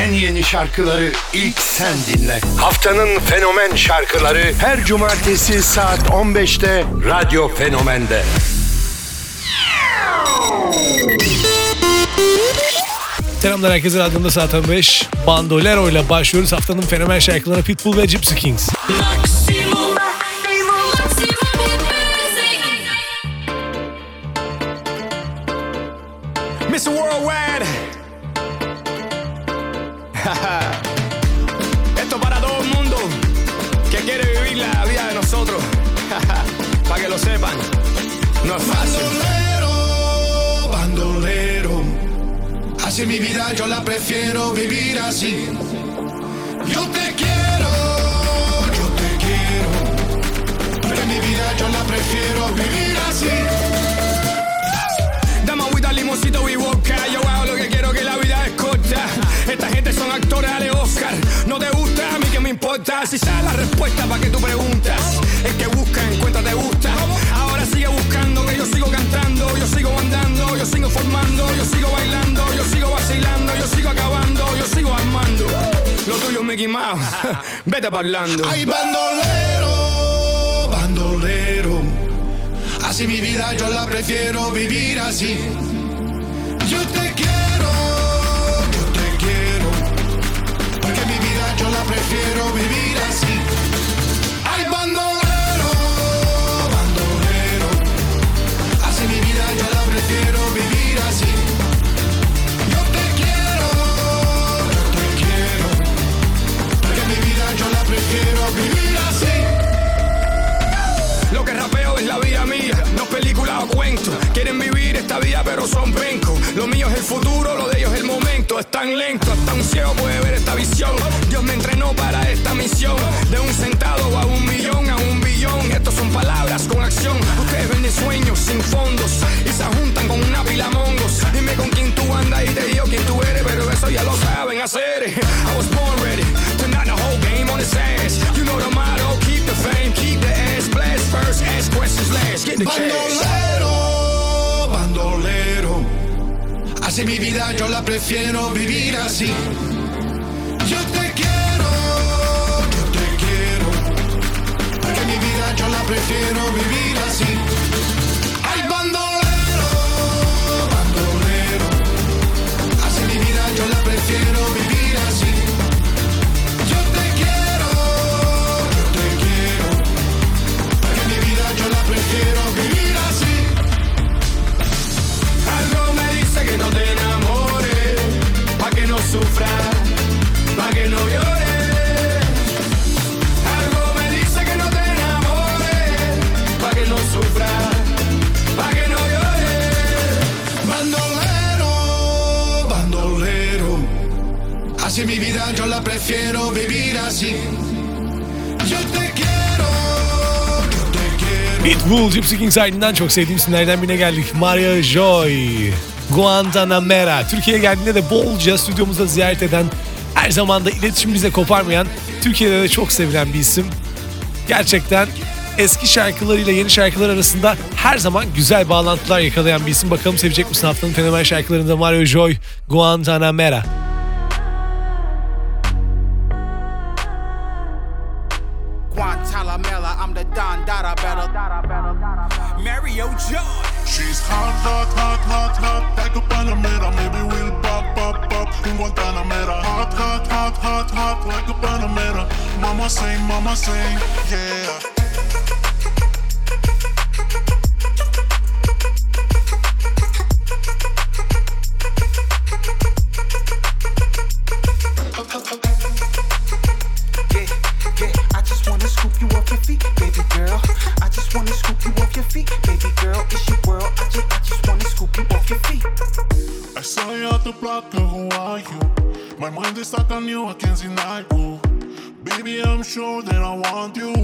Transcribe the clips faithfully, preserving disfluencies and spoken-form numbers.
en yeni şarkıları ilk sen dinle. Haftanın fenomen şarkıları her cumartesi saat on beşte Radyo Fenomen'de. Selamlar herkese, radyomda saat on beş. Bandolero ile başlıyoruz haftanın fenomen şarkılarına. Pitbull ve Gypsy Kings. Maximum. mister Worldwide. Esto para todo el mundo que quiere vivir la vida de nosotros. Para que lo sepan, no es fácil. Bandolero, bandolero, así mi vida yo la prefiero vivir así. Yo te quiero, yo te quiero, pero mi vida yo la prefiero vivir así. Dame agüita, limoncito y vodka. Yo hago lo que quiero, que la vida es corta. Esta gente son actores, dale Oscar. No te gusta, a mí que me importa. Si sabes la respuesta pa' que tú preguntas. El que busca, encuentra, te gusta. Ahora sigue buscando, que yo sigo cantando. Yo sigo andando, yo sigo formando. Yo sigo bailando, yo sigo vacilando. Yo sigo acabando, yo sigo armando. Lo tuyo es Mickey Mouse, vete parlando. Ay, bandolero, bandolero, así mi vida yo la prefiero vivir así. Yo te quiero, yo te quiero, porque mi vida yo la prefiero vivir así. Ay, bandolero, bandolero, así mi vida yo la prefiero vivir así. Yo te quiero, yo te quiero, porque mi vida yo la prefiero vivir así. Lo que rapeo es la vida mía, no es película o cuento. Quieren vivir esta vida pero son pencos. Lo mío es el futuro, lo de ellos es el momento. Es tan lento, hasta un ciego puede ver esta visión. Dios me entrenó para esta misión. De un centavo a un millón, a un billón. Estos son palabras con acción. Ustedes venden sueños sin fondos y se juntan con una pila mongos. Dime con quién tú andas y te digo quién tú eres, pero eso ya lo saben hacer. I was born ready to knock the whole game on its ass. You know the motto, keep the fame, keep the ass blessed. First ask questions last, get the cash. Bandolero, bandolero, así mi vida yo la prefiero vivir así. Yo te quiero, yo te quiero, porque mi vida yo la prefiero vivir así. Ay, bandolero, bandolero, así mi vida yo la prefiero vivir así. Yo te quiero, yo te quiero, porque mi vida yo la prefiero vivir así. Algo me dice que no te enamores, pa' que no sufras, pa' que no llores. Algo me dice que no te enamores, pa' que no sufras, pa' que no llores. Bandolero, bandolero, así mi vida yo la prefiero vivir así. Yo te quiero, yo te quiero. Pitbull, Gypsy Kings ardından çok sevdiğim isimlerden birine geldik. Mario Joy, Guantanamera. Türkiye'ye geldiğinde de bolca stüdyomuzda ziyaret eden, her zaman da iletişim bize koparmayan, Türkiye'de de çok sevilen bir isim. Gerçekten eski şarkılarıyla yeni şarkılar arasında her zaman güzel bağlantılar yakalayan bir isim. Bakalım sevecek misin haftanın fenomen şarkılarında Mario Joy, Guantanamera. Guantanamera, I'm the Don Dada better. Mario Joy. She's hot, hot, hot, hot, hot, like a Panamera. Maybe we'll pop, pop, pop in Guantanamera. Hot, hot, hot, hot, hot, like a Panamera. Mama say, mama say, yeah. My mind is stuck on you, I can't deny you. Baby, I'm sure that I want you.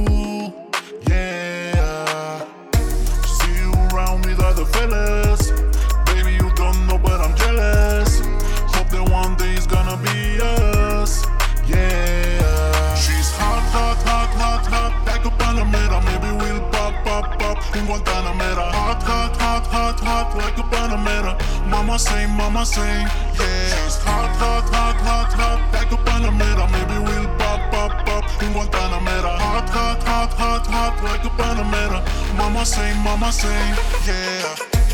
Yeah. See you around with other fellas. Baby, you don't know, but I'm jealous. Hope that one day it's gonna be us. Yeah. She's hot, hot, hot, hot, hot, like a Panamera. Maybe we'll pop, pop, pop in Guantanamera. Hot, hot, hot, hot, hot, like a Panamera. Mama say, mama say, yeah. She's hot, hot, hot, hot, hot. hot like a Panamera. Mama say, mama say, yeah.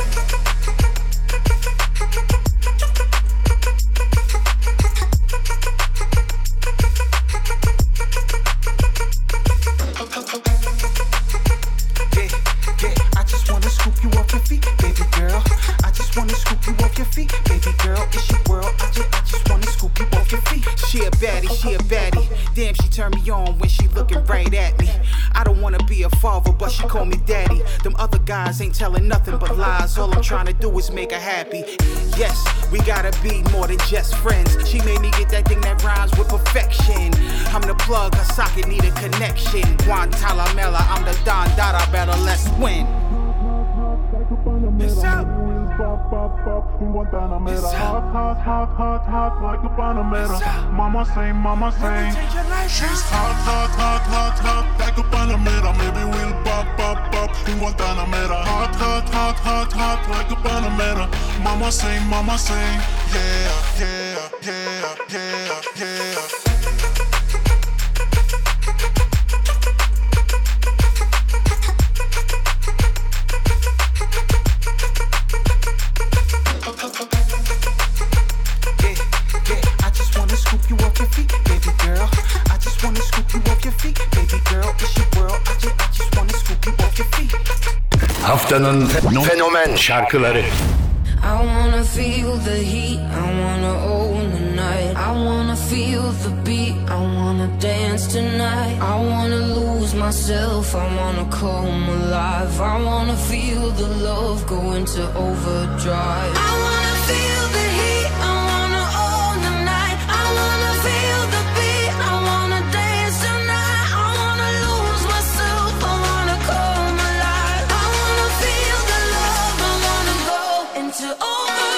She a baddie, damn she turn me on when she looking right at me. I don't wanna be a father, but she call me daddy. Them other guys ain't telling nothing but lies. All I'm trying to do is make her happy. Yes, we gotta be more than just friends. She made me get that thing that rhymes with perfection. I'm the plug, her socket need a connection. Guantanamera, I'm the Don Dada, better let's win. It's up. Pop, pop, pop, in Guantanamera. Hot, hot, hot, hot, hot like a Panamera. Mama say, mama say, she's hot, hot, hot, hot, hot like a Panamera. Maybe we'll pop, pop, pop in Guantanamera. Hot, hot, hot, hot, hot like a Panamera. Mama say, mama say, yeah, yeah, yeah, yeah, yeah. Haftanın fenomen şarkıları. I wanna feel the heat, I wanna own the night. I wanna feel the beat, I wanna dance tonight. I wanna lose myself, I wanna come alive. I wanna feel the love go into overdrive. I wanna feel the heat, I wanna own the night. I wanna feel the beat, I wanna dance tonight. I wanna lose myself, I wanna come alive. I wanna feel the love, I wanna go into overdrive.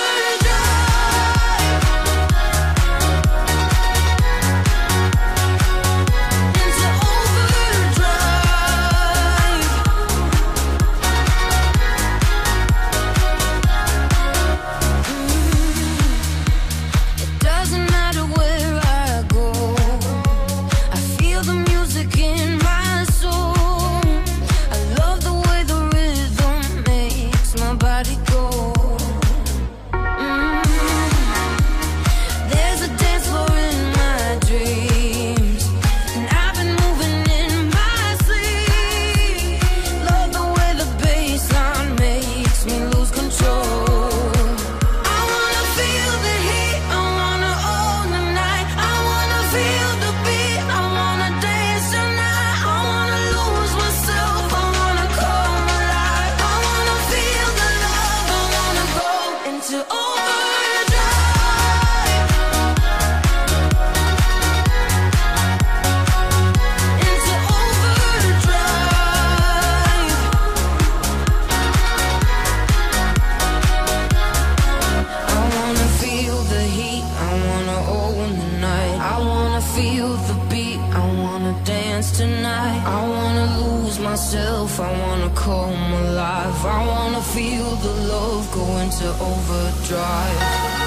Myself, I wanna come alive. I wanna feel the love go into overdrive.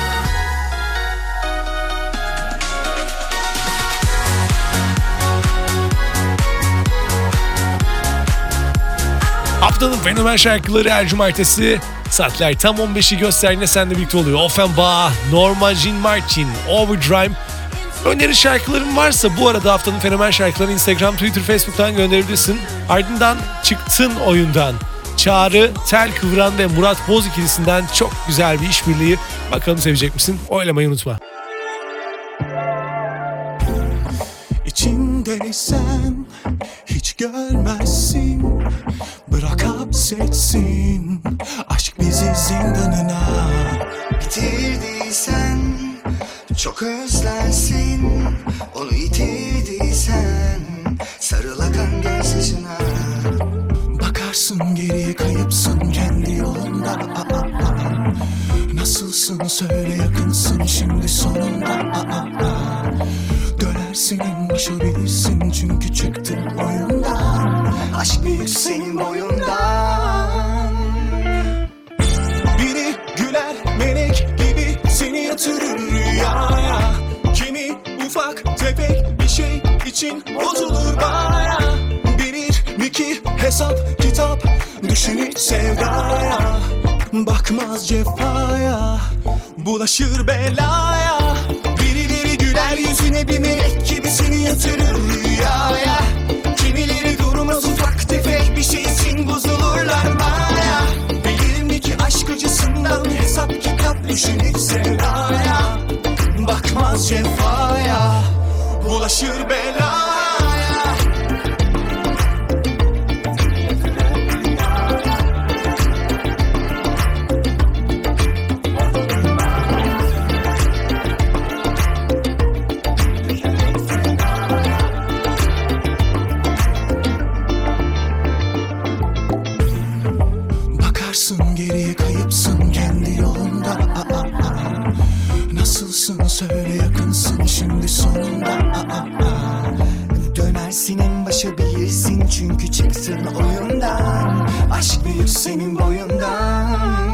Haftanın fenomen şarkıları her cumartesi saatler tam on beşi gösterdiğinde seninle birlikte oluyor. Offenbach, Norma Jean Martin, Overdrive. Öneri şarkıların varsa bu arada haftanın fenomen şarkılarını Instagram, Twitter, Facebook'tan gönderebilirsin. Ardından Çıktın Oyundan Çağrı, Tel Kıvran ve Murat Boz ikilisinden çok güzel bir işbirliği. Bakalım sevecek misin? Oylamayı unutma. İçindeysen hiç görmezsin. Bırak hapsetsin aşk bizi zindanına. Bitirdiysen çok özlersin. Onu yitirdiysen sarıl akan gözyaşına. Bakarsın geriye kayıpsın kendi yolunda. Aa, aa. Nasılsın söyle yakınsın şimdi sonunda. Aa, aa. Dönersin en başa bilirsin çünkü çıktın oyundan. Aşk büyük senin boyundan. Biri güler melek gibi seni yatırır rüyaya. Kimi ufak tefek bir şey için bozulur bana. Bilir mi ki hesap kitap düşünür sevdaya. Bakmaz cefaya, bulaşır belaya. Birileri güler yüzüne bir melek gibi seni yatırır rüyaya. Kimileri durmaz ufak tefek bir şey için bozulurlar maya. Bilir mi ki aşk acısından hesap kitap düşünür sevdaya. Bakmaz cefaya, bulaşır belaya. Bakarsın geriye kayıpsın kendi yolunda. Aa, aa. Nasılsın söyle yakınsın şimdi sonunda. Aa, aa. Dönersin en başa bilirsin çünkü çıktın oyundan. Aşk büyük senin boyundan.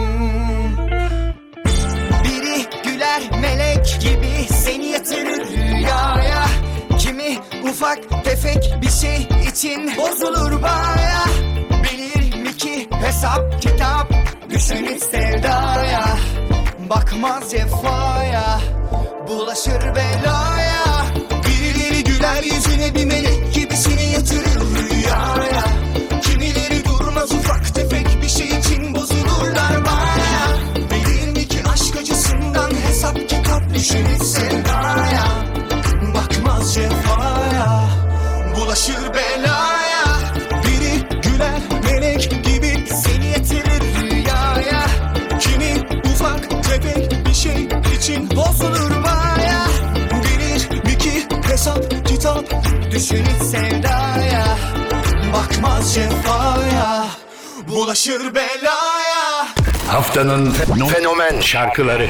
Biri güler melek gibi seni yatırır rüyaya. Kimi ufak tefek bir şey için bozulur baya. Bilir mi ki hesap kitap düşünür sevdaya. Bakmaz cefaya, bulaşır belaya. Birileri güler yüzüne bir melek gibi seni yatırır rüyaya. Kimileri durmaz ufak tefek bir şey için bozulurlar baya. Bilir mi ki aşk acısından hesap kitap düşünür sevdaya. Bakmaz cefaya, bulaşır belaya. Biri güler melek gibi seni yatırır rüyaya. Kimi ufak tefek bir şey için bozulur baya. Bilir mi ki hesap kitap düşünür sevdaya. Bakmaz cefaya, bulaşır belaya. Haftanın fenomen şarkıları.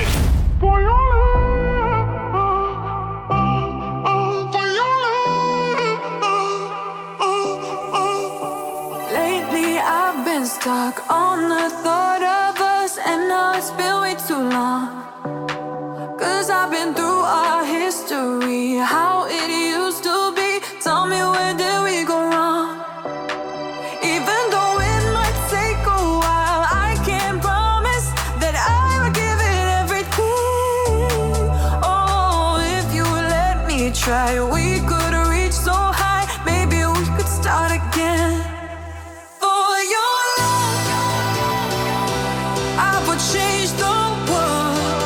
Lately I've been stuck on the thought of us, and now it's been way too long. Cause I've been through our history, how it used to be. Tell me, where did we go wrong? Even though it might take a while, I can't promise that I will give it everything. Oh, if you let me try, we could reach so high. Maybe we could start again. For your love, I would change the world.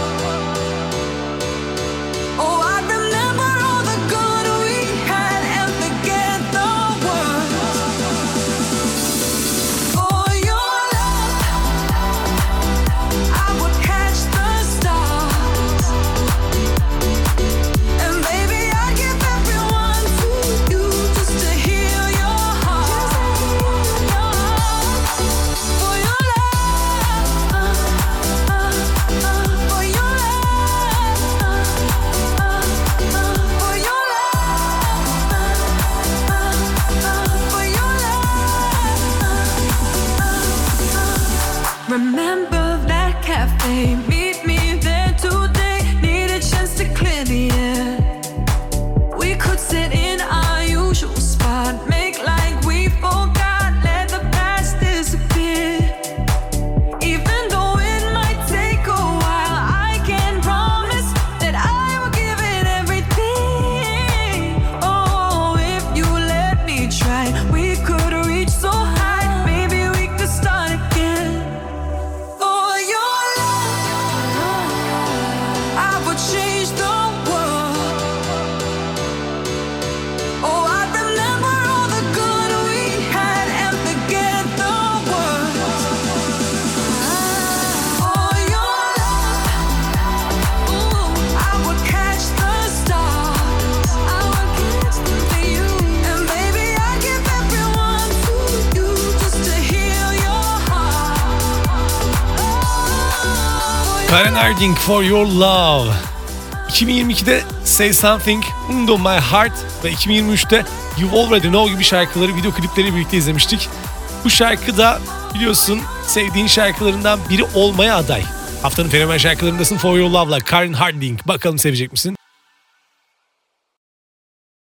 Oh, I remember all the good we had and forget the worst. For your love, I would catch the stars. And baby, I'd give everyone to you just to heal your heart. For your love, uh, uh, uh, for your love, uh, uh, uh, for your love, uh, uh, uh, for your love. Remember that cafe? Meet me there today. Need a chance to clear the air. We could sit in our usual spot, make like we forgot, let the past disappear. Even though it might take a while, I can promise that I will give it everything. Oh, if you let me try, we could reach so high. Maybe we could start again. For your love, I would change the world. Oh, I remember all the good we had and forget the worst. For your love, ooh, I would catch the stars. I would catch them for you. And baby, I'd give everyone to you just to heal your heart. Oh, Karen Harding, For Your Love. iki bin yirmi ikide Say Something, Undo My Heart ve iki bin yirmi üçte You Already Know gibi şarkıları, video klipleri birlikte izlemiştik. Bu şarkı da biliyorsun sevdiğin şarkılarından biri olmaya aday. Haftanın fenomen şarkılarındasın For Your Love'la Karen Harding. Bakalım sevecek misin?